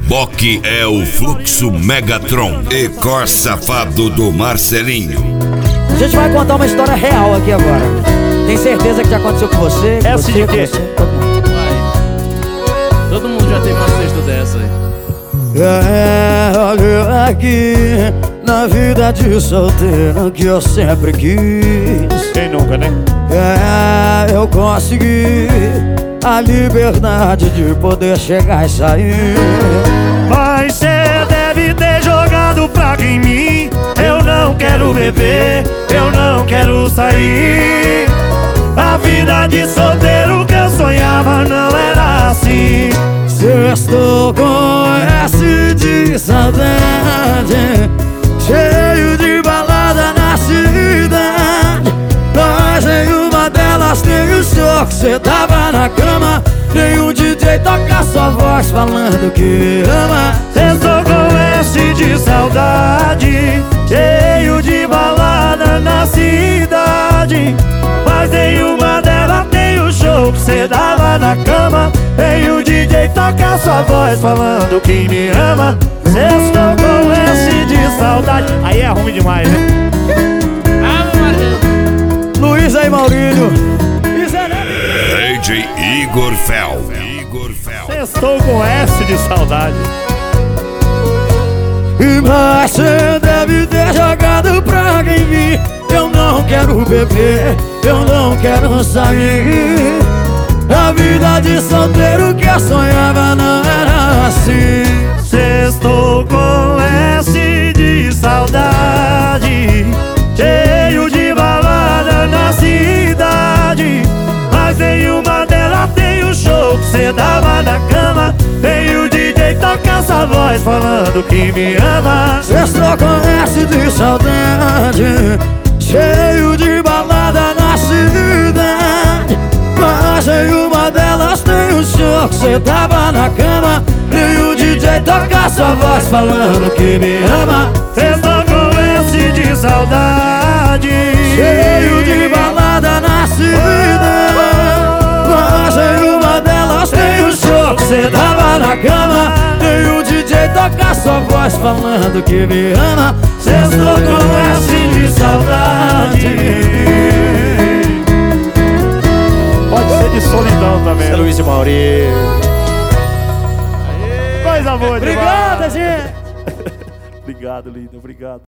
reboque é o Fluxo Megatron e Cor Safado do Marcelinho. A gente vai contar uma história real aqui agora. Tem certeza que já aconteceu com você? Essa de quê? Todo mundo já teve uma sexta dessa aí. Olha aqui, na vida de solteiro que eu sempre quis. Quem nunca, né? Eu consegui a liberdade de poder chegar e sair. Mas cê deve ter jogado praga em mim. Eu não quero beber, eu não quero sair. A vida de solteiro que eu sonhava não era assim. Estou com S de saudade, cheio de balada na cidade. Mas nenhuma delas tem o show que cê tava na cama. Nenhum DJ toca sua voz falando que ama. Estou com S de saudade, cheio de balada na cidade. Mas nenhuma delas tem o show que cê dava na cama. Tem o DJ toca sua voz falando que me ama. Estou com S de saudade. Aí é ruim demais, né? Luiz aí, Maurílio. DJ Igor Fel. Estou com S de saudade. Mas cê deve ter jogado praga em mim. Eu não quero beber, eu não quero sair. A vida de solteiro que eu sonhava não era assim. Estou com S de saudade, cheio de balada na cidade. Mas nenhuma delas tem o show que cê dava na cama. Tem o DJ toca essa voz falando que me ama. Estou com S de saudade, cheio de balada na cidade. Mas nenhuma delas tem o show que cê tava na cama. E o DJ toca sua voz falando que me ama. Estou com S de saudade, Cheio de balada na cidade. Mas nenhuma delas tem o show que cê tava na cama. E o DJ toca sua voz falando que me ama. Estou com S de saudade. Pode ser de solidão também. Luiz e Maurício. Coisa boa demais. Obrigado, gente. Obrigado, lindo. Obrigado.